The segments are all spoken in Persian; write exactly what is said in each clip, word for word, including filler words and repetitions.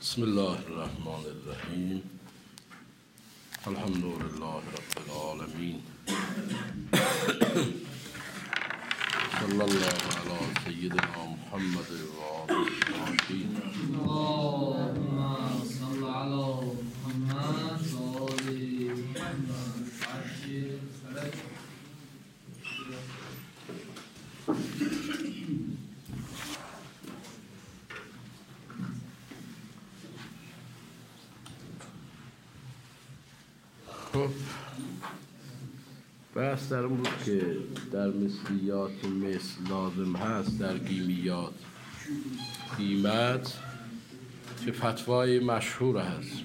بسم الله الرحمن الرحیم. الحمد لله رب العالمین. صلی الله علی سیدنا محمد و آله الطاهرین. اللهم صل على محمد و آل محمد. خب بحث در اون بود که در مثلیات مثل لازم هست در گیمیات قیمت که فتوای مشهور هست.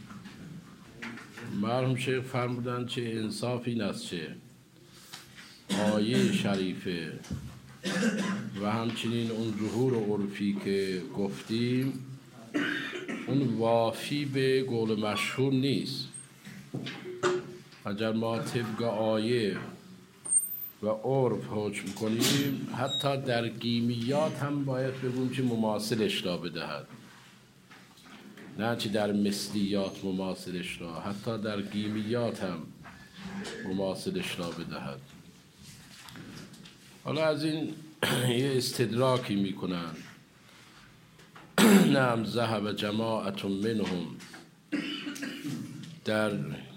مرحوم شیخ فرمودن چه انصاف این است چه آیه شریفه و همچنین اون ظهور عرفی که گفتیم اون وافی به قول مشهور نیست. اگر ما طبق آیه و عرف حکم کنیم حتی در گیمیات هم باید بگویم که مماثلش را بدهد، نه چه در مثلیات مماثلش را، حتی در گیمیات هم مماثلش را بدهد. حالا از این یه استدراکی میکنن. نعم ذهب جماعت منهم، در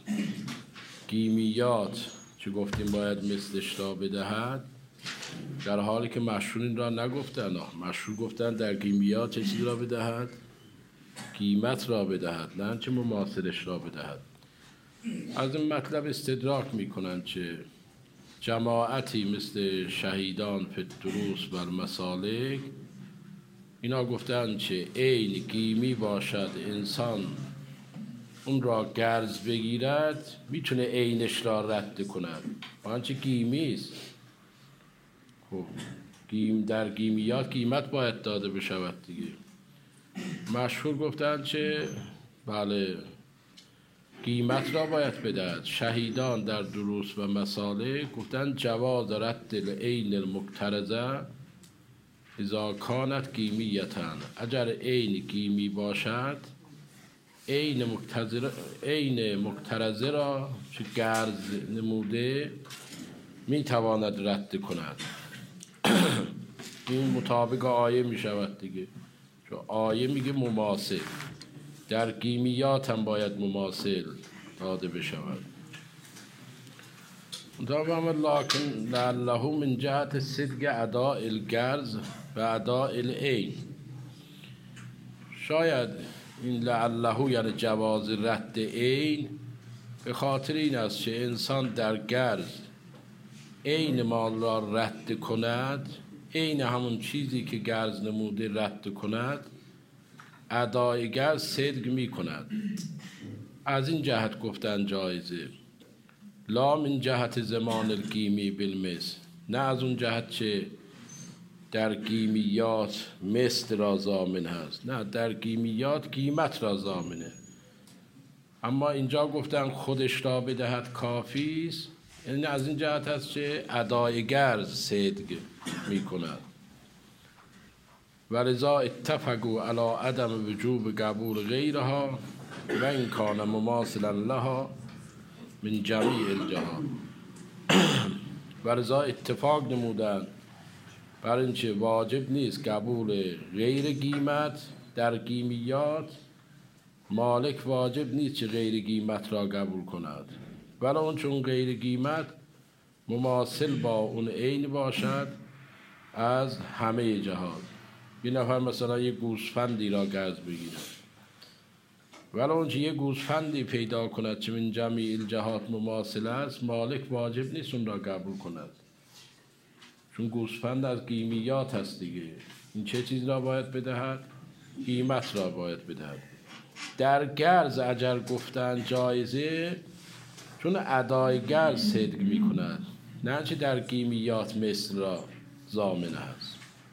گیمیات چه گفتیم باید مثلش را بدهد، در حالی که مشهور این را نگفتن. مشهور گفتن در گیمیات چه چیز را بدهد؟ قیمت را بدهد، نه چه مماثلش را بدهد. از این مطلب استدراک میکنن چه جماعتی مثل شهیدان فی الدروس و المسالک اینا گفتن چه عین گیمی باشد انسان اون را گرز بگیرد میتونه عینش را رد کند، آنچه گیمی است. خب گیم در گیمیات قیمت باید داده بشود دیگه. مشهور گفتن چه بله قیمت را باید بدهد. شهیدان در دروس و مسالک گفتن جواز رد العین المقترضه اذا کانت گیمیتن، اگر عین گیمی باشد عین مقتضر عین مقترضه را چه گرز نموده میتواند رد کند. این مطابق آیه میشود دیگه، چون آیه میگه مماثل، در گیمیات هم باید مماثل داده بشود. لکن لعله من جهت صدق اداء الگرز و اداء العین، شاید این لعله یعنی جواز رد عین به خاطر این است که انسان در گرز عین مال را رد کند، عین همون چیزی که گرز نموده رد کند، ادای گرز صدق می کند. از این جهت گفتن جایزه. لا من جهت زمان الگیمی بالمثل، نه از اون جهت چه در گیمیات مثل را ضامن هست، نه در گیمیات قیمت را ضامنه. اما اینجا گفتن خودش را بدهد کافی است، یعنی از این جهت هست که ادای گرز صدق می کند. ولذا اتفقوا علی عدم وجوب قبول غیرها و این کان مماثلا لها من جمیع الجهات. ولذا اتفاق نمودن بر اینکه واجب نیست قبول غیر قیمت در گیمیات. مالک واجب نیست که غیر قیمت را قبول کند، ولی اون چون غیر قیمت مماثل با اون عین باشد از همه جهات. یه نفر مثلا یه گوسفندی را قرض بگیرد، ولی اون که یه گوسفندی پیدا کند چه من جمیع الجهات مماثل است، مالک واجب نیست اون را قبول کند، چون گوسفند از گیمیات هست دیگه. این چه چیز را باید بدهد؟ قیمت را باید بدهد. در گرز اجر گفتن جایزه چون ادای گرز صدق می کند، نه چه در گیمیات مثل را ضامن هست.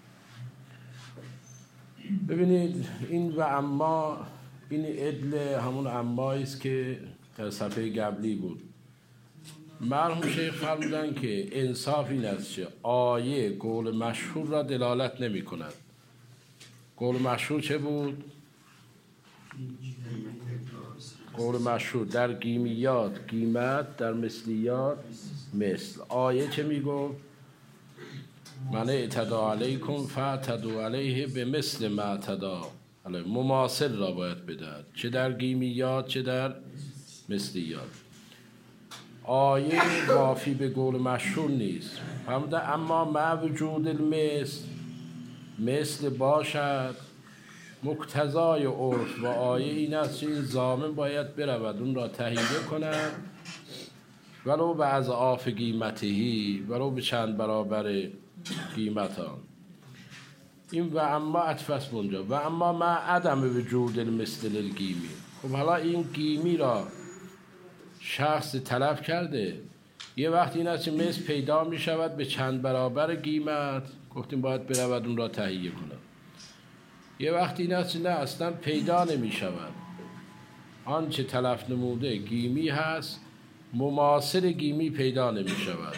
ببینید این و اما، این عدل همون امایی است که در صفحه قبلی بود. مرحوم شیخ فرمودن که انصاف این است که آیه قول مشهور را دلالت نمی کند. قول مشهور چه بود؟ قول مشهور در گیمیات قیمت، در مثلیات مثل. آیه چه میگفت؟ من اعتدا علیکم فاعتدوا علیه به مثل ما اعتدا علیه. مماثل را باید بدهد، چه در گیمیات چه در مثلیات. آیه وافی به قول مشهور نیست. فهمده؟ اما مع وجود المثل، مثل باشد مقتضای عرف و آیه این است که این ضامن باید برود اون را تهیه کند، ولو به اضعاف قیمتهی، ولو به چند برابر قیمت ها. این و اما عطف است اونجا. و اما مع عدم وجود المثل للگیمی. خب حالا این گیمی را شخص طلب کرده، یه وقت این است که مثل پیدا می شود به چند برابر قیمت، گفتیم باید برود اون را تهیه کنه. یه وقت این است که نه اصلا پیدا نمی شود، آنچه تلف نموده گیمی هست، مماثل گیمی پیدا نمی شود.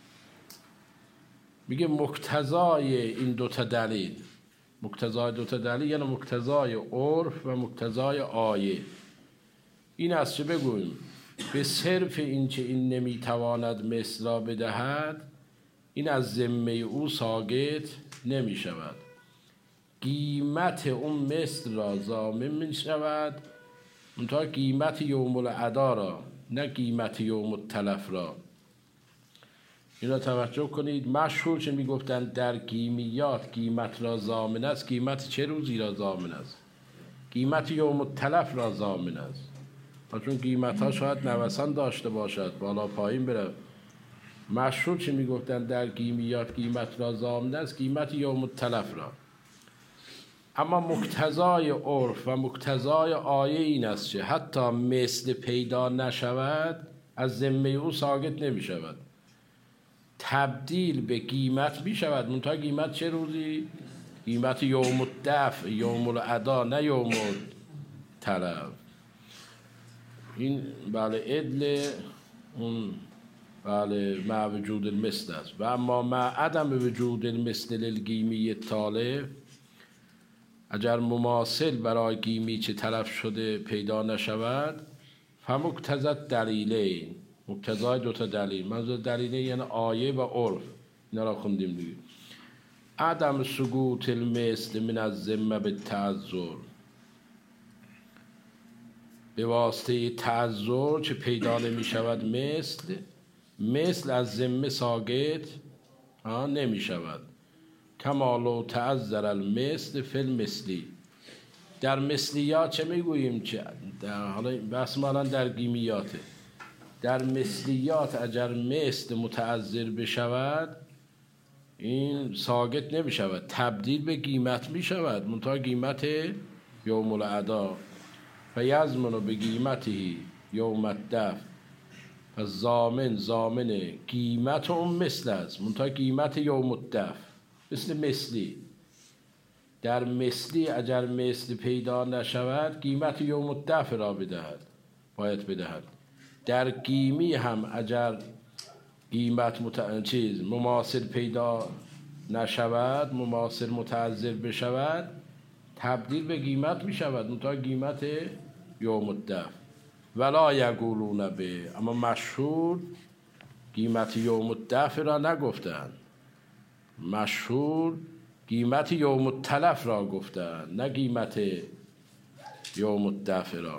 میگه مقتضای این دوتا دلیل، مقتضای دوتا دلیل یعنی مقتضای عرف و مقتضای آیه، این است که بگوییم به صرف این که این نمیتواند مثل را بدهد، این از ذمه او ساقط نمی شود. قیمت اون مثل را ضامن می شود، منتها قیمت یوم العدا را، نه قیمت یوم التلف را. این را توجه کنید. مشهور چه می گفتن در گیمیات قیمت را ضامن است، قیمت چه روزی را ضامن است؟ قیمت یوم التلف را ضامن است. چون قیمت ها شاید نوسان داشته باشد، بالا پایین بره. مشهور چه می گفتن در گیمیات قیمت را ضامن است؟ قیمت یوم التلف را. اما مقتضای عرف و مقتضای آیه این است که حتی مثل پیدا نشود، از ذمه او ساقط نمی شود، تبدیل به قیمت می شود، منتها قیمت چه روزی؟ قیمت یوم الدفع، یوم العدا، نه یوم التلف. این بله عدل اون بله مع وجود المثل است. و اما مع عدم وجود المثل للگیمی طالب، اگر مماثل برای گیمی چه تلف شده پیدا نشود، فمقتضت دلیلین، مقتضای دوتا دلیل، منظور دلیلین یعنی آیه و عرف، اینا را خوندیم دیگه. عدم سقوط المثل من الذمه بالتعذر، به واسطه تعذر چه پیدا نمی شود مثل، مثل از ذمه ساقط نمی شود. کما لو تعذر المثل فی المثلی. در مثلیات چه میگوییم؟ چه در حالا بحث ما الان در گیمیاته. در مثلیات اگر مثل متعذر بشود، این ساقط نمی شود، تبدیل به قیمت می شود، منتها قیمت یوم العدا. فیضمن به قیمتی یوم الدفع، پس ضامن ضامن قیمت اون مثل است، منتها قیمت یوم الدفع. مثل مثلی، در مثلی اگر مثل پیدا نشود، قیمت یوم الدفع را بدهد، باید بدهد. در گیمی هم اگر قیمت مت... چیز مماثل پیدا نشود، مماثل متعذر بشود، تبدیل به قیمت می شود، منتها قیمت یوم الدفع. ولا یقولون به، اما مشهور قیمت یوم الدفع را نگفتند، مشهور قیمت یوم التلف را گفتند، نه قیمت یوم الدفع را.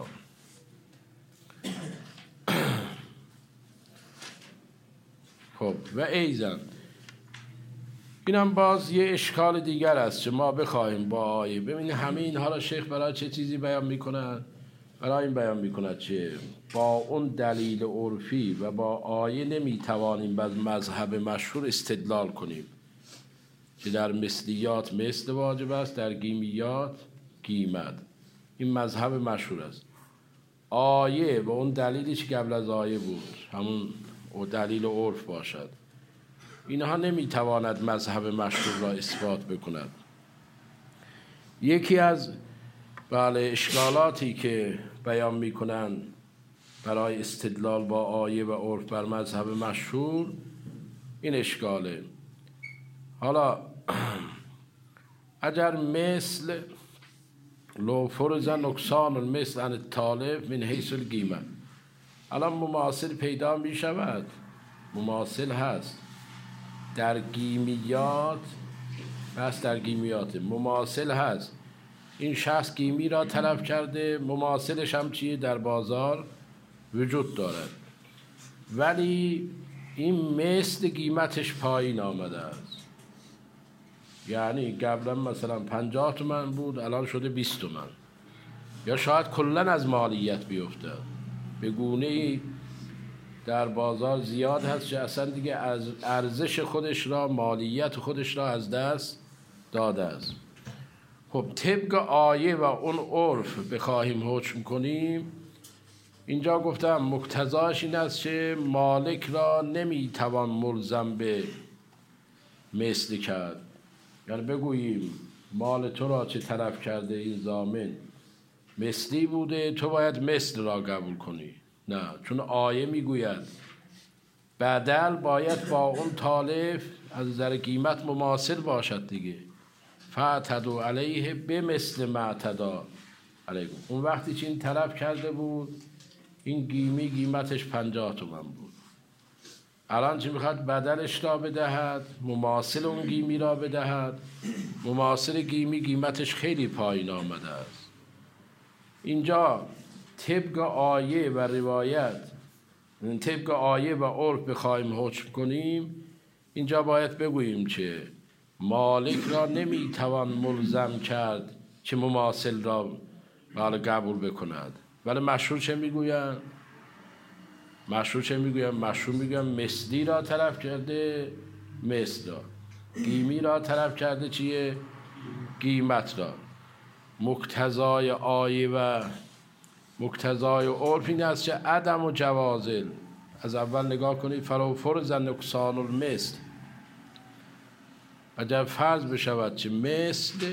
خب و ایزن اینم باز یه اشکال دیگر است که ما بخواهیم با آیه. ببینید همه اینها را شیخ برای چه چیزی بیان میکنند؟ برای این بیان میکند که با اون دلیل عرفی و با آیه نمیتوانیم بر مذهب مشهور استدلال کنیم که در مثلیات مثل واجب است، در گیمیات قیمت. این مذهب مشهور است. آیه و اون دلیلی که قبل از آیه بود، همون و دلیل عرف باشد، اینها نمیتواند مذهب مشهور را اثبات بکند. یکی از بله اشکالاتی که بیان میکنن برای استدلال با آیه و عرف بر مذهب مشهور این اشکاله. حالا اگر مثل لو فرض نقصان المثل عن الطالب من حیث القیمه. الان مماثل پیدا می شود، مماثل هست در گیمیات، بس در گیمیات مماثل هست. این شخص گیمی را طلب کرده، مماثلش هم چیه در بازار وجود دارد، ولی این مثل قیمتش پایین آمده است. یعنی قبلا مثلا پنجاه تومن بود، الان شده بیست تومن، یا شاید کلا از مالیت بیفته، به گونه ای در بازار زیاد هست که اصلا دیگه از ارزش خودش را، مالیت خودش را از دست داده است. خب طبق آیه و اون عرف بخواهیم حکم کنیم، اینجا گفتم مقتضاش این است که مالک را نمیتوان ملزم به مثل کرد. یعنی بگوییم مال تو را چه طلب کرده این ضامن مثلی بوده، تو باید مثل را قبول کنی. نه، چون آیه میگوید بدل باید با اون طالب از نظر قیمت مماثل باشد دیگه. فاعتدوا علیه به مثل ما اعتدی علیکم. اون وقتی که این طلب کرده بود این گیمی قیمتش پنجاه تومن بود، الان چی میخواد؟ بدلش را بدهد، مماثل اون گیمی را بدهد. مماثل گیمی قیمتش خیلی پایین آمده است. اینجا طبق آیه و روایت، طبق آیه و عرف بخوایم حکم کنیم، اینجا باید بگوییم که مالک را نمیتوان ملزم کرد که مماثل را قبول بکند. ولی مشهور چه میگوین؟ مشهور چه میگوین؟ مشهور میگوین مثلی را طلب کرده، مثل را. گیمی را طلب کرده چیه؟ قیمت را. مقتضای آیه و مقتضای عرف این است که عدم و جوازل. از اول نگاه کنید، فلو فرض نقصان المثل، اگر فرض بشود که مثل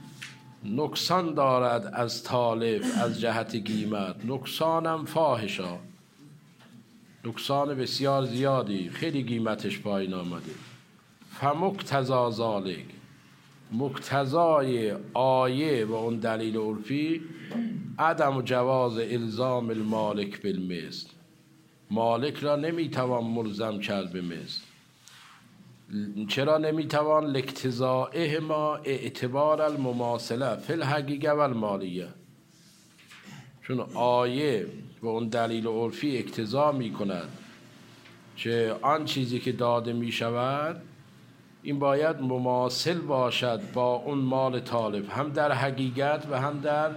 نقصان دارد از طالب از جهت قیمت، نقصانم فاحشا، نقصان بسیار زیادی، خیلی قیمتش پایین آمده. فمقتضا ذالک، مقتضای آیه و اون دلیل عرفی عدم و جواز الزام المالک بالمثل، مالک را نمیتوان ملزم کرد به مثل. چرا نمیتوان؟ لاقتضائه ما اعتبار المماثله فی الحقیقه و المالیه، چون آیه و اون دلیل عرفی اقتضا میکند که آن چیزی که داده میشود این باید مماثل باشد با اون مال طالب، هم در حقیقت و هم در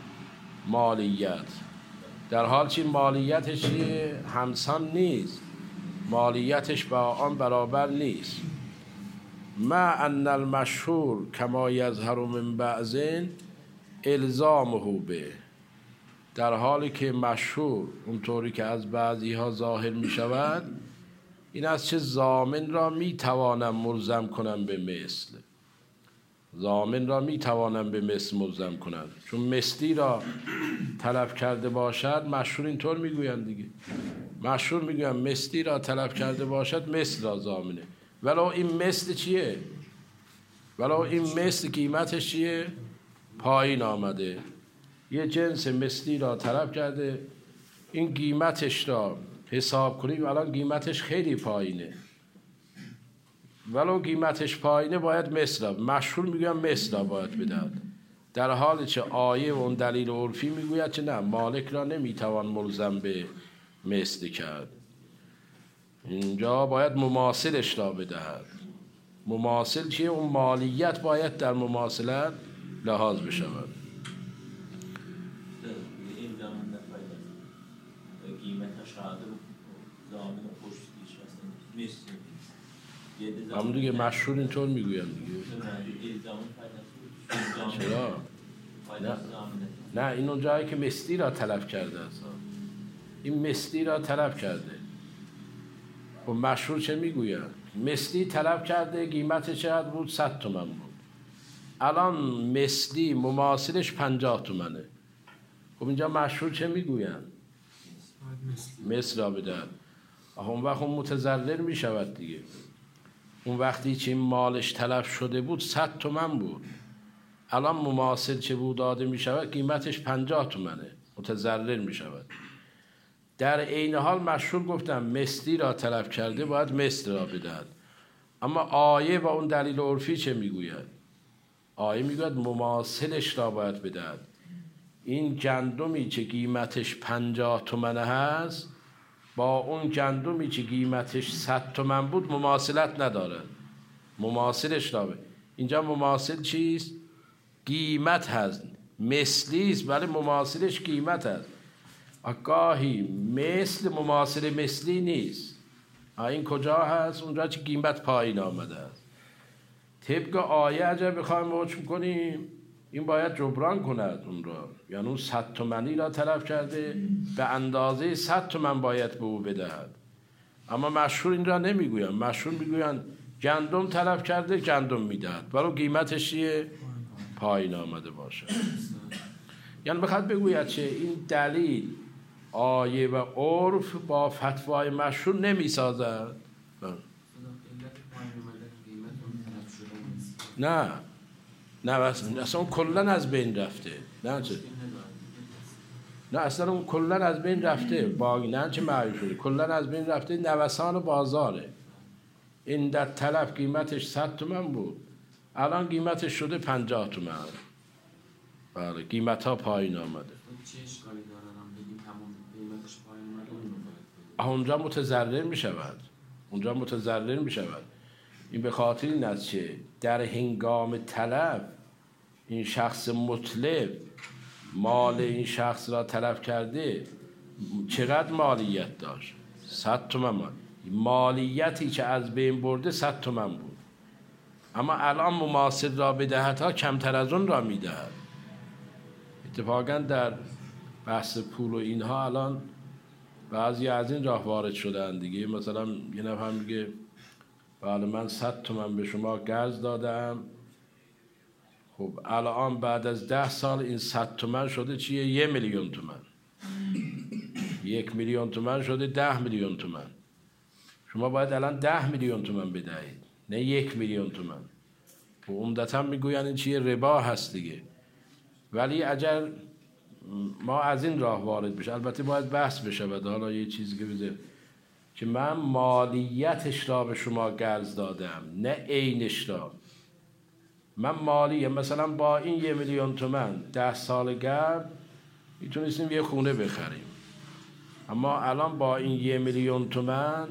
مالیت. در حال که مالیتش همسان نیست، مالیتش با آن برابر نیست. ما ان المشهور کما یظهر من بعض الزامه به، در حالی که مشهور اونطوری که از بعضی ها ظاهر می شود این است که ضامن را می توانم ملزم کنم به مثل، ضامن را می توانم به مثل ملزم کنم، چون مثلی را طلب کرده باشد. مشهور اینطور می گویند دیگه، مشهور می گویند مثلی را طلب کرده باشد مثل را ضامنه. ولو این مثل چیه؟ ولو این مثل قیمتش چیه؟ پایین آمده. یه جنس مثلی را طلب کرده، این قیمتش را حساب کنیم الان قیمتش خیلی پایینه، ولو قیمتش پایینه باید مثل را، مشهور میگویم مثل را باید بدهد، در حالی که آیه و اون دلیل عرفی میگوید که نه، مالک را نمیتوان ملزم به مثل کرد. اینجا باید مماثلش را بدهد. مماثل چیه؟ اون مالیت باید در مماثلت لحاظ بشود. همون دیگه مشهور اینطور میگوین دیگه. چرا؟ نه نه، این اون جایی که مثلی را طلب کرده است، این مثلی را طلب کرده. خب مشهور چه میگوین؟ مثلی طلب کرده، قیمت چقدر بود؟ صد تومن بود، الان مثلی مماثلش پنجاه تومنه. خب اینجا مشهور چه میگوین؟ مثل را بدن. اون وقت اون متضرر میشود دیگه. اون وقتی که این مالش طلب شده بود صد تومن بود، الان مماثل چه بود داده می شود قیمتش پنجاه تومنه متضرر می شود. در عین حال مشهور گفتم مثلی را طلب کرده باید مثل را بدهد. اما آیه و اون دلیل عرفی چه میگوید؟ آیه میگوید مماثلش را باید بدهد. این گندمی که قیمتش پنجاه تومنه هست با اون گندمی که قیمتش صد تومن بود مماثلت نداره. مماثلش را بدهد. اینجا مماثل چیست؟ قیمت هست، مثلی است ولی مماثلش قیمت هست. گاهی مثل مماثل مثلی نیست. این کجا هست؟ اونجا که قیمت پایین آمده است. طبق آیه اگر بخوایم حکم کنیم این باید جبران کند اون را، یعنی اون صد تومنی را طلب کرده به اندازه صد تومن باید به او بدهد. اما مشهور این را نمیگوین. مشهور میگوین گندم طلب کرده گندم میدهد ولی قیمتش چیه؟ پایین آمده باشه. یعنی بخواد بگوید چه این دلیل آیه و عرف با فتوای مشهور نمی سازد. نه نه اصلا اون کلن از بین رفته. نه چه؟ نه اصلا اون کلن از بین رفته. باقی نه چه معیوب شده. کلن از بین رفته. نوسان بازاره. این در طلب قیمتش صد تومن بود الان قیمتش شده پنجاه تومن. بله قیمت ها پایین آمده. چه اشکالی داره هم بگیم همون قیمتش پایین اومده اون اونجا متضرر می شود. اونجا متضرر می شود. این به خاطر این است که در هنگام طلب این شخص مطلب مال این شخص را طلب کرده چقدر مالیت داشت؟ صد تومن مال. مالیتی که از بین برده صد تومن بود. اما الان مماثل را بدهد ها کمتر از اون را میدهد. اتفاقا در بحث پول و اینها الان بعضی از این راه وارد شدن دیگه. مثلا یه نفر میگه بله من صد تومن به شما قرض دادم، خب الان بعد از ده سال این صد تومن شده چیه؟ یه میلیون تومن. یک میلیون تومن شده ده میلیون تومن. شما باید الان ده میلیون تومن بدهید نه یک میلیون تومن. و عمدتا میگوین این چیه؟ ربا هست دیگه. ولی اگر ما از این راه وارد بشه، البته باید بحث بشه و حالا یه چیزی که بده که من مالیتش را به شما قرض دادم نه عینش را. من مالیه مثلا با این یه میلیون تومن ده سال قبل میتونستیم یه خونه بخریم، اما الان با این یه میلیون تومن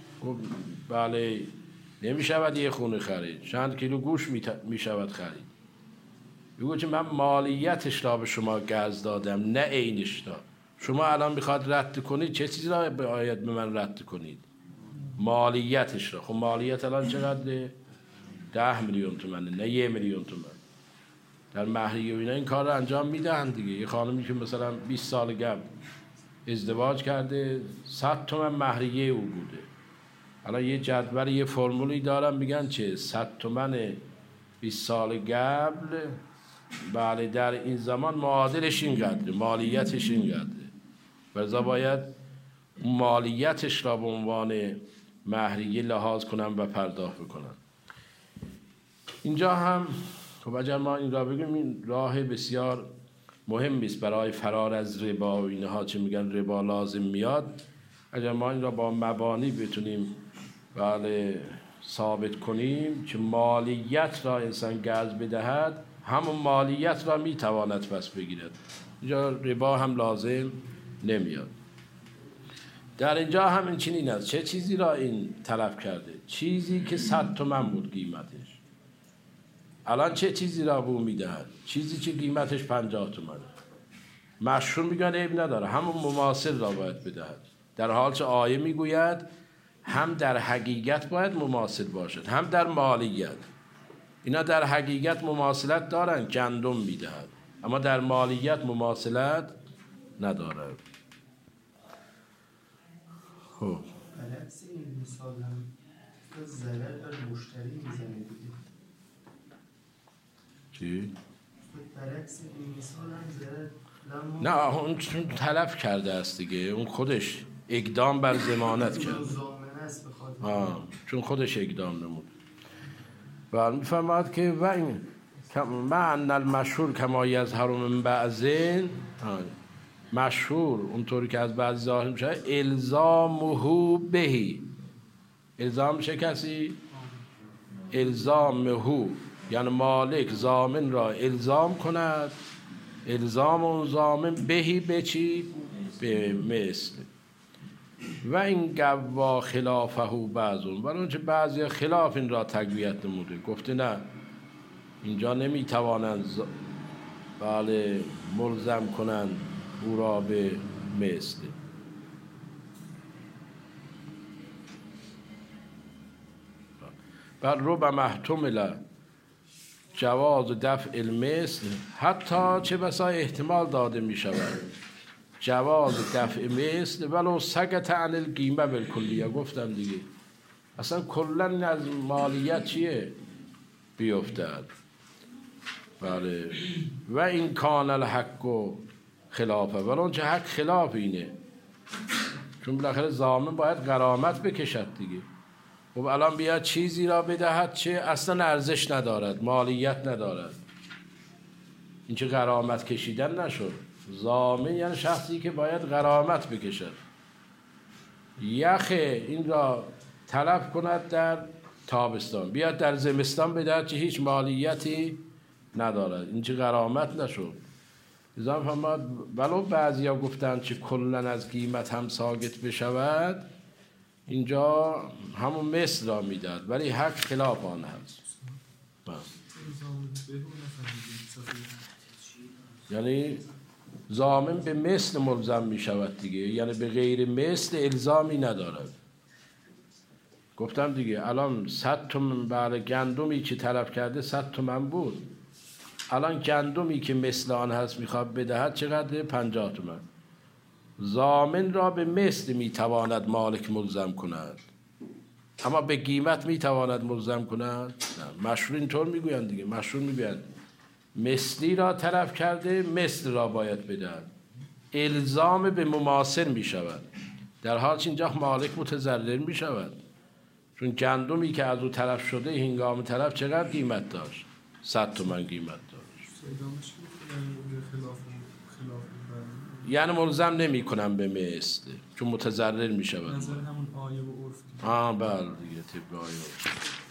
بله نمیشود یه خونه خرید، چند کیلو گوش میشود خرید. بگو که من مالیتش را به شما قرض دادم نه عینش را. شما الان میخواد رد کنید، چه چیزی را باید به من رد کنید؟ مالیتش را. خب مالیت الان چقدره؟ ده میلیون تومنه نه یه میلیون تومن. در مهریه و اینا این کار رو انجام میدن دیگه. یه خانمی که مثلا بیست سال قبل ازدواج کرده صد تومن مهریه او بوده، الان یه جدول یه فرمولی دارن میگن چه صد تومن بیست سال قبل بله در این زمان معادلش این قدره، مالیتش این قدره. لذا باید مالیتش را به عنوان مهریه لحاظ کنن و پرداخت بکنن. اینجا هم خب اگر ما این را بگیم این راه بسیار مهمی است برای فرار از ربا و اینها چه میگن ربا لازم میاد. اگر ما این را با مبانی بتونیم بله ثابت کنیم که مالیت را انسان قرض بدهد همون مالیت را میتواند پس بگیرد، اینجا ربا هم لازم نمیاد. در اینجا هم این چنین است. چه چیزی را این طلب کرده؟ چیزی که صد تومن بود قیمتش، الان چه چیزی را به او میدهد؟ چیزی که قیمتش پنجاه تومنه. مشهور میگن عیب نداره همون مماثل را باید بدهد، در حال که آیه میگوید هم در حقیقت باید مماثل باشد هم در مالیت. اینا در حقیقت مماثلت دارن، گندم میدهد، اما در مالیت مماثلت نداره. خب برعکس این مثال هم ضرر بر مشتری میزنه دیگه. چی؟ برعکس این مثال هم ضرر نه اون چون طلب کرده است دیگه، اون خودش اقدام بر ضمانت کرد. آه چون خودش اقدام نمود. و میفرماد که و این مع ان المشهور کما یظهر من بعضین، مشهور اونطوری که از بعضی ظاهر میشه الزامه بهی، الزام میشه کسی الزامه، یعنی مالک ضامن را الزام کند، الزام اون ضامن بهی به چی؟ به مثل. و این گوا خلافه بعضون، ولی اونچه بعضی خلاف این را تقویت نموده، گفته نه اینجا نمیتوانند ز... بله ملزم کنند او را به مثل. بل ربما احتمل جواز دفع المثل، حتی چه بسا احتمال داده می شود جواز دفع مثل ولو سقط عن القیمه بالکلیه. گفتم دیگه اصلا کلا از مالیت چیه بیفتد. بله و این کان الحق و خلافه، ولی اون چه حق خلاف اینه، چون بالاخره ضامن باید غرامت بکشد دیگه. خب الان بیاد چیزی را بدهد چه اصلا ارزش ندارد، مالیت ندارد، این چه غرامت کشیدن نشد. ضامن یعنی شخصی که باید غرامت بکشد. یخ این را طلب کند در تابستان، بیاد در زمستان بدهد چه هیچ مالیتی ندارد، این چه غرامت نشد. نظام فرماد ولو بعضی ها گفتند که کلن از قیمت هم ساقط بشود، اینجا همون مثل را میداد، ولی حق خلاف آن هست. یعنی ضامن به مثل ملزم می شود دیگه، یعنی به غیر مثل الزامی ندارد. گفتم دیگه الان صد تومن برای گندمی که طلب کرده صد تومن بود، الان گندمی که مثل آن هست میخواد بدهد چقدر؟ پنجاه تومن. ضامن را به مثل میتواند مالک ملزم کند، اما به قیمت میتواند ملزم کند نه. مشهور اینطور میگویند دیگه، مشهور میگویند مثلی را طلب کرده مثل را باید بدهد، الزام به مماثل میشود، در حال که اینجا مالک متضرر میشود، چون گندمی که از او طلب شده هنگام طلب چقدر قیمت داشت؟ صد تومن قیمت داشت. یعنی ملزم نمی کنم به مثل، چون متضرر می شود. نظر همون آیه و عرف دیگه. آه بله دیگه طبق آیه و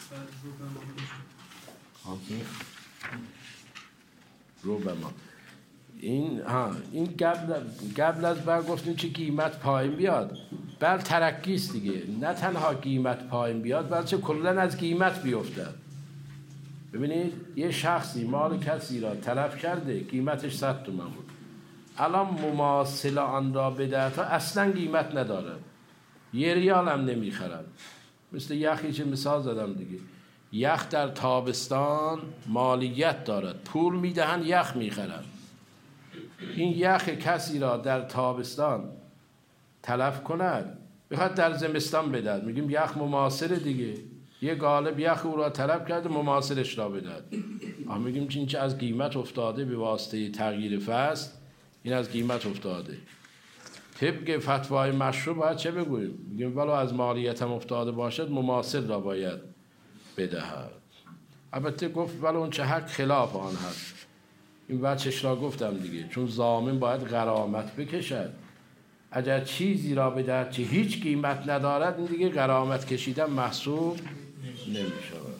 ربما این ها این قبل قبل از بر گفتیم که قیمت پایین بیاد، بل ترقی است دیگه، نه تنها قیمت پایین بیاد بلکه کلا از قیمت بیفتد. ببینید یه شخصی مال کسی را طلب کرده قیمتش صد تومان بود، الان مماثل آن را بدهد تا اصلا قیمت نداره، یه ریال هم نمیخرد. مثل یخی که مثال زدم دیگه، یخ در تابستان مالیت دارد، پول میدهن یخ میخرن. این یخ کسی را در تابستان تلف کند بخواد در زمستان بدهد، میگیم یخ مماثل دیگه، یه غالب یخ او را طلب کرده مماثلش را بدهد، آه میگیم که این چه از قیمت افتاده به واسطه تغییر فصل، این از قیمت افتاده. طبق فتوای مشروع باید چه بگوییم؟ میگیم ولو از مالیت هم افتاده باشد مماثل را باید بدهد. البته گفت ولو اون چه حق خلاف آن هست، این بچش را گفتم دیگه، چون ضامن باید غرامت بکشد، اگر چیزی را بدهد که هیچ قیمت ندارد این دیگه غرامت کشیدن محسوب نمی شود.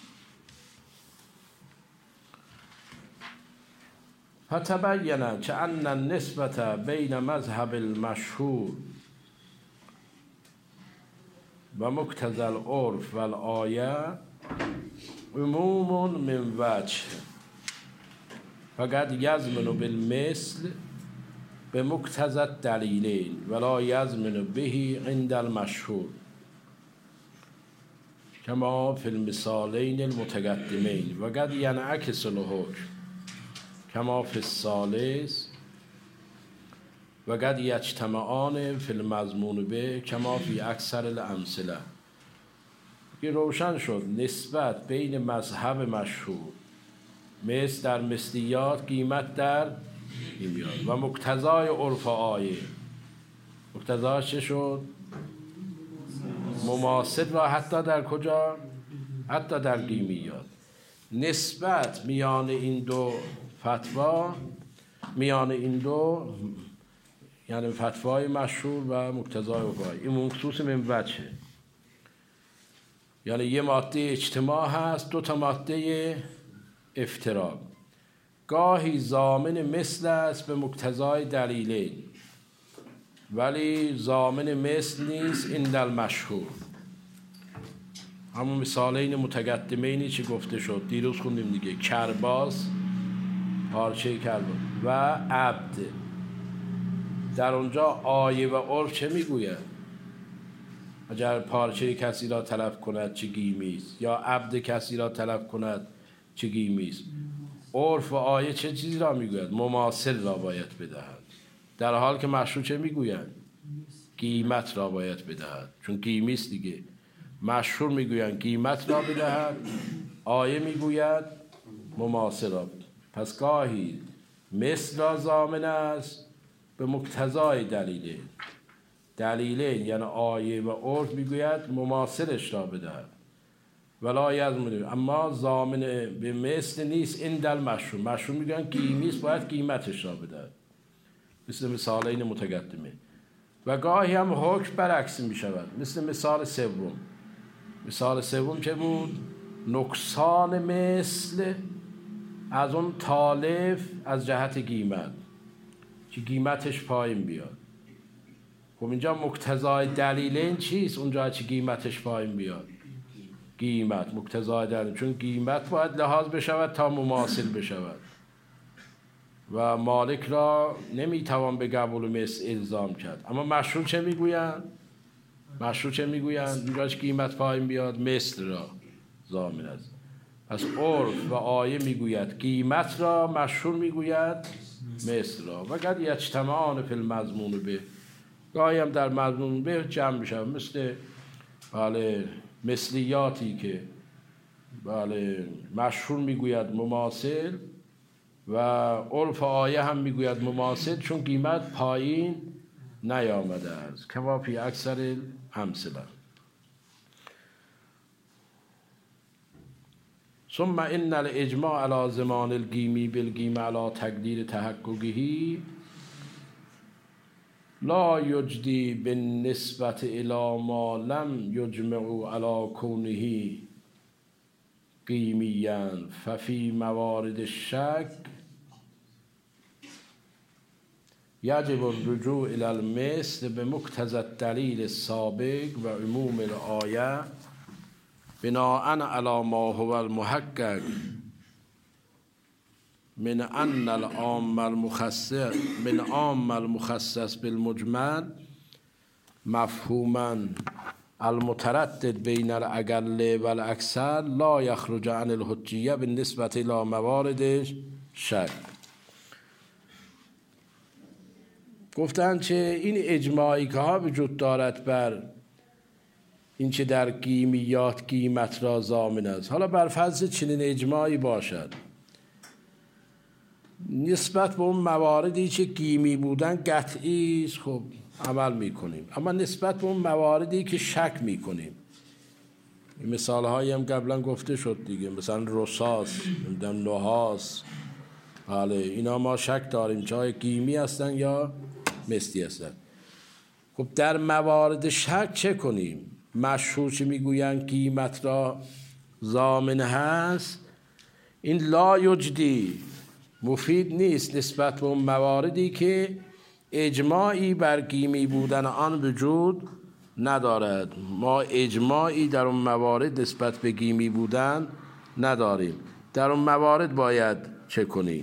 فتبین که ان النسبت بین مذهب المشهور و مقتضی العرف و الآیه عموم من وجه، فقط یضمن بالمثل به مقتضی الدلیلین ولا یضمن به عند المشهور کما فی المثالین المتقدمین، و قد ینعکس الحکم کما فی الثالث و قد یجتمعان فی المضمون به کما فی اکثر الامثله. که روشن شد نسبت بین مذهب مشهور مثل در مثلیات قیمت در قیمیات و مقتضای عرف آیه، مقتضاش چه شد؟ مماثل را حتی در کجا؟ حتی در قیمیات. نسبت میان این دو فتوا، میان این دو یعنی فتوای مشهور و مقتضای وقای، این مخصوص من وجهه، یعنی یه ماده اجتماع هست، دو تا ماده افتراق. گاهی ضامن مثل است به مقتضای دلیلین، ولی ضامن مثل نیست این در مشهور. همون مثالین متقدمینی چی گفته شد دیروز خوندیم دیگه، کرباس، پارچه کرباس و عبد. در اونجا آیه و عرف چه میگوید؟ اگر پارچه کسی را طلب کند چه گیمیست، یا عبد کسی را طلب کند چه گیمیست. عرف و آیه چه چیزی را میگوید؟ مماثل را باید بدهد، در حال که مشروع چه میگویند؟ قیمت را باید بدهد، چون قیمیست دیگه. مشهور میگویند قیمت را بدهد، آیه میگوید مماثل را. پس گاهی مثل را ضامن است به مقتضای دلیله، دلیله یعنی آیه و عرف میگوید مماثلش را بدهد، ولا یضمن، اما ضامن به مثل نیست این در مشهور. مشهور میگویند قیمیست باید قیمتش را بدهد، مثل مثالین متقدمه. و گاهی هم حکم برعکس می شود، مثل مثال سوم. مثال سوم چه بود؟ نقصان مثل از اون تالف از جهت قیمت، که قیمتش پایین بیاد. خب اینجا مقتضای دلیلین چیست؟ اونجا چه قیمتش پایین بیاد؟ قیمت. مقتضای دلیل، چون قیمت باید لحاظ بشود تا مماثل بشود و مالک را نمیتوان به قبول مثل الزام کرد. اما مشروع چه میگویند؟ مشروع چه میگویند؟ اونجا چه قیمت پایین بیاد؟ مثل را ضامن است. پس عرف و آیه میگوید قیمت را، مشروع میگوید مثل را. و قد یجتمعان فی المضمون به، گاهی هم در مضمون به جمع میشود، مثل بله مثلیاتی که بله مشهور میگوید مماثل و عرف آیه هم میگوید مماثل، چون قیمت پایین نیامده است. کما فی اکثر الامثله. ثم ان الاجماع علی زمان القیمی بالقیمه علی تقدیر تحققه لا یجدی بالنسبة الی ما لم یجمع علی کونه قیمیا ففی موارد الشک یجب الرجوع الی المثل بمقتضی الدلیل السابق و عموم الآیه بناء علی ما هو المحقق من ان العام المخصص من عام المخصص بالمجمل مفهوما المتردد بین الاقل و الاکثر لا یخرج عن الحجیه بالنسبة الى موارد شک. گفتند چه این اجماعی که ها وجود دارد بر این چه در قیمیات قیمت را ضامن است، حالا بر فرض چنین اجماعی باشد، نسبت به اون مواردی که قیمی بودن قطعی است، خب عمل میکنیم. اما نسبت به اون مواردی که شک میکنیم، این مثال هایی هم قبلا گفته شد دیگه، مثلا رصاص، نحاس، بله اینا ما شک داریم چه قیمی هستن یا مثلی هستن. خب در موارد شک چه کنیم؟ مشهور چه میگوین قیمت را ضامن هست، این لا یجدی مفید نیست نسبت به اون مواردی که اجماعی بر قیمی بودن آن وجود ندارد. ما اجماعی در اون موارد نسبت به قیمی بودن نداریم، در اون موارد باید چه کنیم؟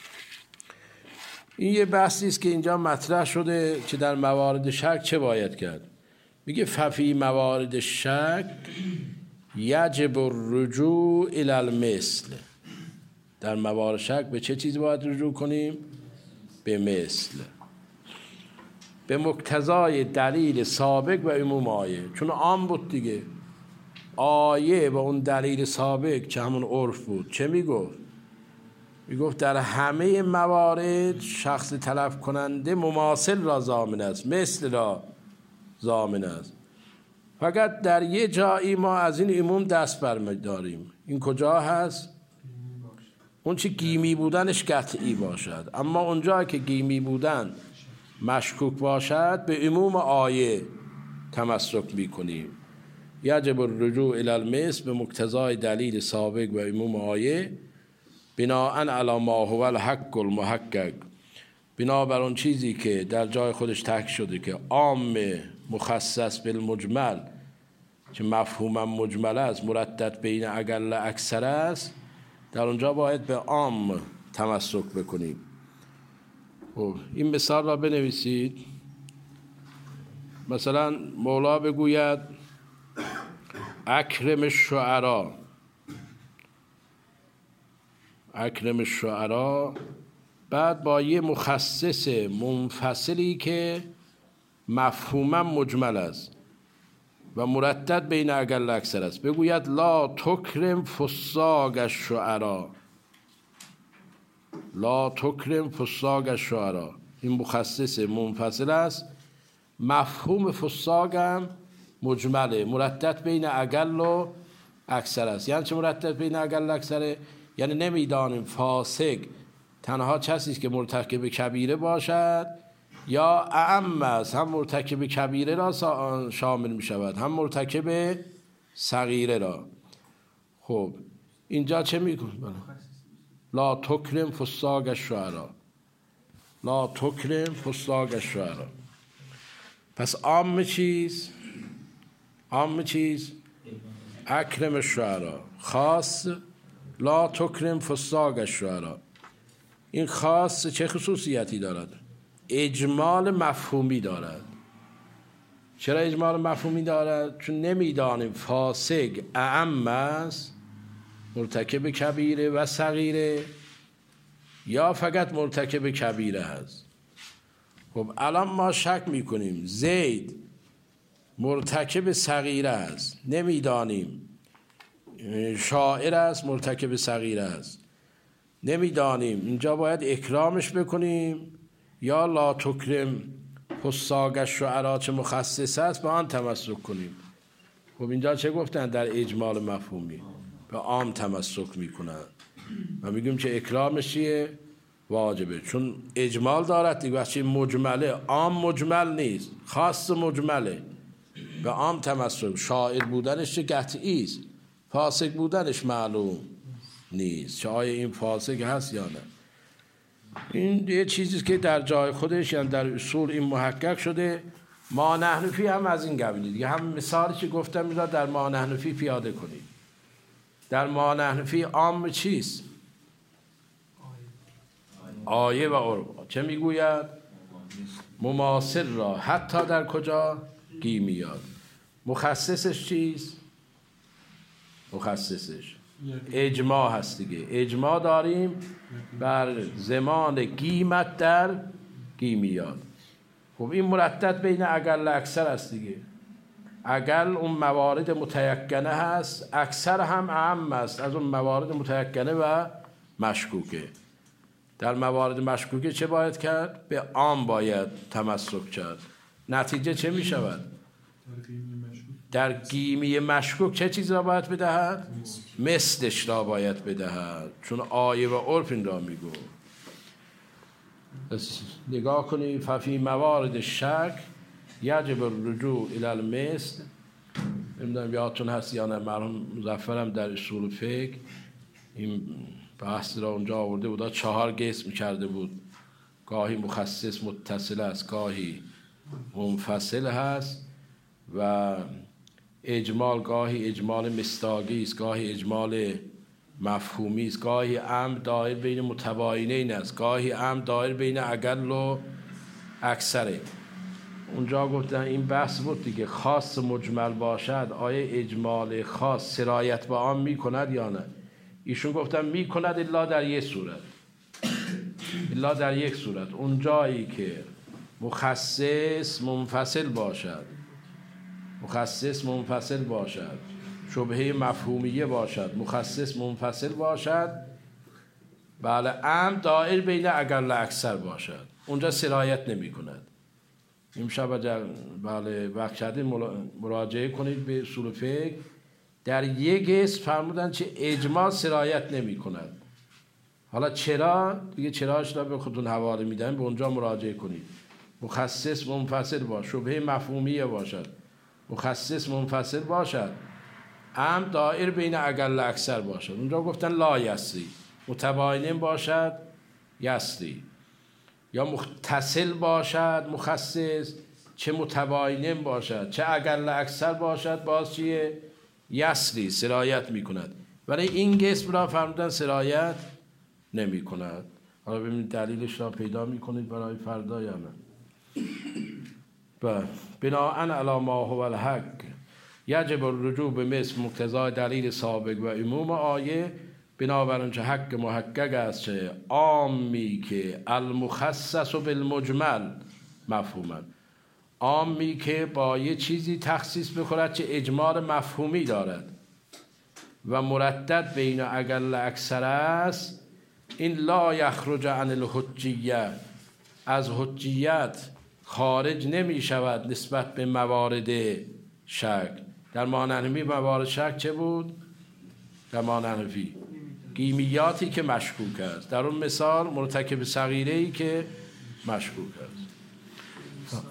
این یه بحثی است که اینجا مطرح شده که در موارد شک چه باید کرد. میگه ففی موارد شک یجب الرجوع الی المثل. در موارد شک به چه چیز باید رجوع کنیم؟ به مثل، به مقتضای دلیل سابق و عموم آیه، چون عام بود دیگه. آیه و اون دلیل سابق که همون عرف بود چه میگفت؟ میگفت در همه موارد شخص طلب کننده مماثل را ضامن است، مثل را ضامن است. فقط در یه جایی ما از این عموم دست برمی‌داریم. این کجا هست؟ اون چی گیمی بودنش قطعی باشد. اما اونجا که گیمی بودن مشکوک باشد به عموم آیه تمسک میکنیم. یجب الرجوع الی المثل به مقتضای دلیل سابق و عموم آیه بناء علی ما هو الحق المحقق، بنابر اون چیزی که در جای خودش تحقیق شده که عام مخصص بالمجمل، که مفهوم مجمل است، مردد بین اقل اکثر است، در اونجا باید به عام تمسک بکنیم. خب این مثال را بنویسید. مثلا مولا بگوید اکرم الشعراء، اکرم الشعراء، بعد با یه مخصص منفصلی که مفهوما مجمل است و مردد بین اقل اکثر است، بگوید لا تکرم فساق الشعراء، لا تکرم فساق الشعراء. این مخصص منفصل است، مفهوم فساق هم مجمله، مردد بین اقل و اکثر است. یعنی چه مردد بین اقل و اکثره؟ یعنی نمیدانیم فاسق تنها کسی است که مرتکب کبیره باشد یا اعم است، هم مرتکب کبیره را شامل می شود هم مرتکب صغیره را. خب اینجا چه می کنیم؟ لا تکرم فساق الشعراء، لا تکرم فساق الشعراء. پس عام چیز؟ عام چیز؟ اکرم الشعراء. خاص لا تکرم فساق الشعراء. این خاص چه خصوصیتی دارد؟ اجمال مفهومی دارد. چرا اجمال مفهومی دارد؟ چون نمیدانیم فاسق اعم است، مرتکب کبیره و صغیره، یا فقط مرتکب کبیره هست. خب الان ما شک میکنیم زید مرتکب صغیره است، نمیدانیم شاعر است مرتکب صغیره است، نمیدانیم اینجا باید اکرامش بکنیم یا لا تکرم فساق الشعراء چه مخصص است به آن تمسک کنیم. خب اینجا چه گفتن؟ در اجمال مفهومی به عام تمسک میکنن و میگیم که اکرامش چیه؟ واجبه، چون اجمال دارد دیگه. وقتی مجمله، عام مجمل نیست، خاص مجمله، به عام تمسک. شاعر بودنش چه قطعی است، فاسق بودنش معلوم نیست چه آیا این فاسق هست یا نه. این یه چیزی که در جای خودش، یعنی در اصول این محقق شده. ما نحنفی هم از این قبیله دیگه. هم مثالی که گفتم این را در ما نحنفی پیاده کنید. در ما نحنفی عام چیست؟ آیه و عرف. چه میگوید؟ مماثل را حتی در کجا؟ گیمیات. مخصصش چیست؟ مخصصش اجماع هست دیگه. اجماع داریم بر زمان گیمت در گیمیات. خب این مردد بین اقل اکثر است دیگه. اقل اون موارد متیقنه هست، اکثر هم اعم است از اون موارد متیقنه و مشکوکه. در موارد مشکوکه چه باید کرد؟ به عام باید تمسک کرد. نتیجه چه می شود؟ در گیمی مشکوک چه چیز را باید بدهد؟ مثلش را باید بدهد، چون آیه و عرف این را میگو. نگاه کنید. ففی موارد شک یجب الرجوع الی المثل. نمیدونم یادتون هست یا نه، مرحوم مظفرم در اصول فقه این بحث را اونجا آورده بود. چهار قسم کرده بود. گاهی مخصص متصل است، گاهی منفصل هست و اجمال گاهی اجمال مصداقی است، گاهی اجمال مفهومی است، گاهی امر دایر بین متباینین است، گاهی امر دایر بین اقل و اکثره. اونجا گفتن این بحث بود دیگه. خاص مجمل باشد آیا اجمال خاص سرایت به عام میکند یا نه؟ ایشون گفتن میکند الا در یک صورت، الا در یک صورت. اون جایی که مخصص منفصل باشد، مخصص منفصل باشد، شبهه مفهومیه باشد، مخصص منفصل باشد، بله، امر دایر بین اقل و اکثر باشد، اونجا سرایت نمی کند. امشب اگر بله وقت کردید مراجعه کنید به اصول فقه. در یک اسم فرمودن چه اجماع سرایت نمی کند. حالا چرا دیگه چراش را به خودتون حواله میدن، به اونجا مراجعه کنید. مخصص منفصل باشه، شبهه مفهومیه باشد، مخصص منفصل باشد، ام دایر بین اقل اکثر باشد. اونجا گفتن لا یسری، متباینین باشد یسری، یا متصل باشد مخصص، چه متباینین باشد چه اقل اکثر باشد باز چیه؟ یسری، سرایت میکند. برای این قسم را فرمودن سرایت نمی کند. حالا ببینید دلیلش را پیدا میکنید برای فردا یا نه. بناءً علی ما هو الحق یجب الرجوع به مثل مقتضای دلیل سابق و عموم آیه، بنابراین چه حق محقق است چه عامی که المخصص بالمجمل مفهومن، عامی که با یه چیزی تخصیص بخورد چه اجمال مفهومی دارد و مردد بین اقل اکثر است، این لا یخرج عن الحجیه، از حجیت خارج نمی شود نسبت به موارد شک. در مانحنفی موارد شک چه بود؟ در مانحنفی گیمیاتی که مشکوک است، در اون مثال مرتکب صغیره‌ای که مشکوک است.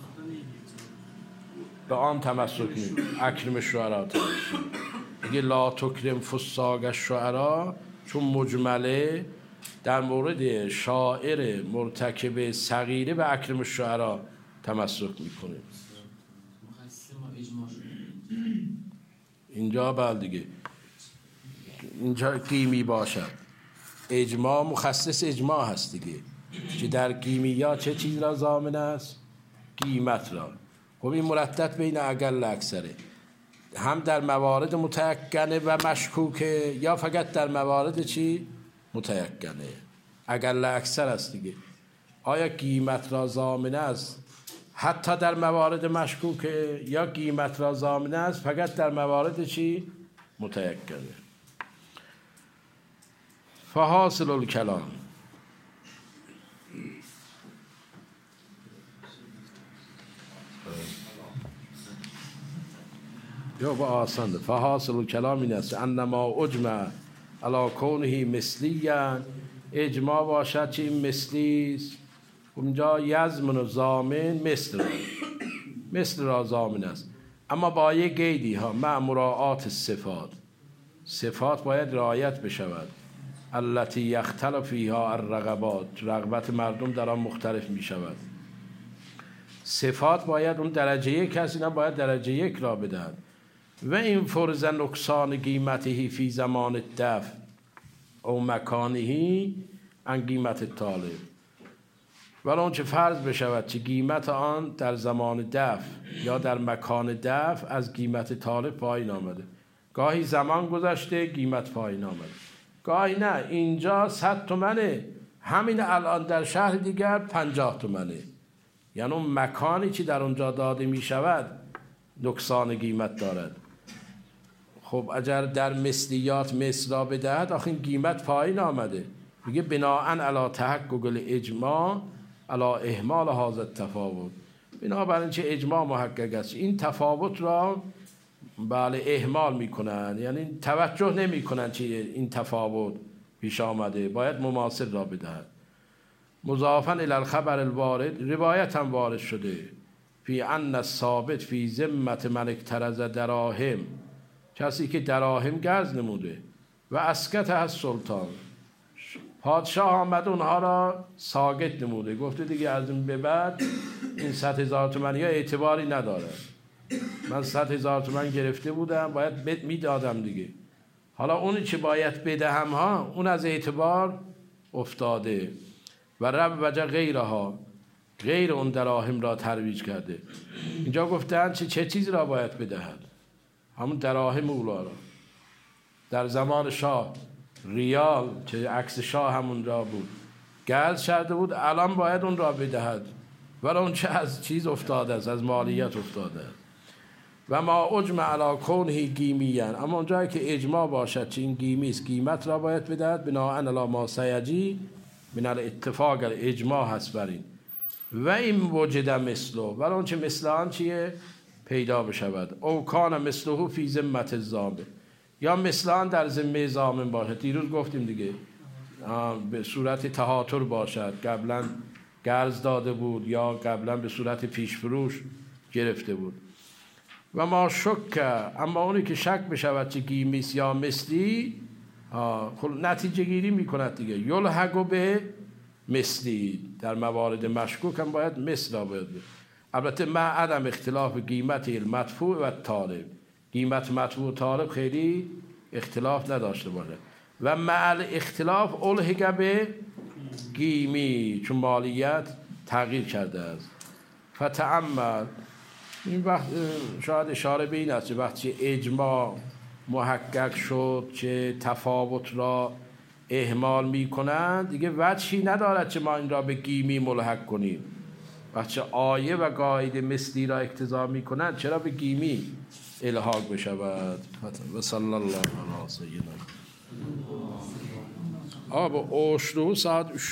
به آن تمسک می اکرم شعرا تمسک دیگه، لا تکرم فساق الشعرا، چون مجمله در مورد شاعر مرتکب صغیره به اکرم الشعرا تمسک میکنه. اینجا بل دیگه اینجا قیمی باشد، اجماع مخصص اجماع هست دیگه، که در قیمیات چه چیز را ضامن است؟ قیمت را. خب این مردد بین اقل اکثره، هم در موارد متیقنه و مشکوکه یا فقط در موارد چی؟ متیقنه. اقل اکثر است دیگه. آیا قیمت را ضامن است حتی در موارد مشکوکه یا قیمت را ضامن است فقط در موارد چی؟ متیقنه. فحاصل الکلام یا با آسانده. فحاصل الکلام این است انما اجمع علی کونه مثلیاً، اجماع باشد چه این مثلی است. اونجا یزمن و ضامن مثل را مثل را ضامن است، اما با یک قیدی ها، مع مراعات صفات، صفات باید رعایت بشود. التي یختلف فیها الرغبات، رغبت مردم در آن مختلف می شود. صفات باید اون درجه یک هست، اینا باید درجه یک را بدهد. و این فرض نقصان قیمته فی زمان الدفع او مکانه ان قیمت طالب، ولی اون چه فرض بشود چه قیمت آن در زمان دفع یا در مکان دفع از قیمت طالب پایین آمده. گاهی زمان گذشته قیمت پایین آمده، گاهی نه اینجا صد تومنه، همین الان در شهر دیگر پنجاه تومنه. یعنی اون مکانی که در اونجا داده می شود نقصان قیمت دارد. خب اگر در مثلیات مثل را بدهد آخه این قیمت پایین آمده، میگه بناءً علی تحقق الاجماع علی اهمال هذا التفاوت، بنابراین چه اجماع محقق است این تفاوت را بله اهمال میکنن، یعنی توجه نمیکنن چه این تفاوت پیش آمده، باید مماثل را بدهد. مضافاً الی الخبر الوارد، روایت هم وارد شده فی ان الثابت فی ذمت من اقترض دراهم، کسی که دراهم قرض نموده و اسکت از سلطان، پادشاه آمد اونها را ساقط نموده، گفته دیگه از این به بعد این صد هزار تومانی ها اعتباری نداره، من صد هزار تومان گرفته بودم باید بد میدادم دیگه، حالا اونی که باید بدهم ها اون از اعتبار افتاده. و رب وجه غیرها، غیر اون دراهم را ترویج کرده. اینجا گفتن چه چه چیزی را باید بدهد؟ همون دراهم اولا را. در زمان شاه ریال که عکس شاه همون را بود قرض شده بود، الان باید اون را بدهد، ولی اون چه از چیز افتاده است، از مالیت افتاده است. و ما اجمع علی کونه قیمیاً، اما اونجایی که اجماع باشد چه این قیمی است قیمت را باید بدهد، بناءً علی ما سیجی من الاتفاق اجماع هست بر این. و این وجد مثله، ولی اون چه مثل آن چیه پیدا بشود. او کان مثله فی ذمت الضامن، یا مثل آن در ذمه ضامن باشد. دیروز گفتیم دیگه به صورت تهاتر باشد، قبلا قرض داده بود یا قبلا به صورت پیش فروش گرفته بود. و ما شک، اما اونی که شک بشود چه گیمیست یا مثلی، نتیجه گیری میکند دیگه. یلحق به مثلی، در موارد مشکوک هم باید مثل را باید بود. البته مع عدم اختلاف قیمت المدفوع و طالب، قیمت مدفوع و طالب خیلی اختلاف نداشته باشه. و مع اختلاف الحق به گیمی، چون مالیت تغییر کرده است. فتعمل، این وقت شاید اشاره به این است که وقتی اجماع محقق شد چه تفاوت را اهمال می کنند، دیگه وجهی ندارد که ما این را به گیمی ملحق کنیم. وقتی آیه و قاعده مثلی را اقتضا می کنند، چرا به گیمی الحاق بشود؟ و صلی الله علی سیدنا. آب اوشلو ساعت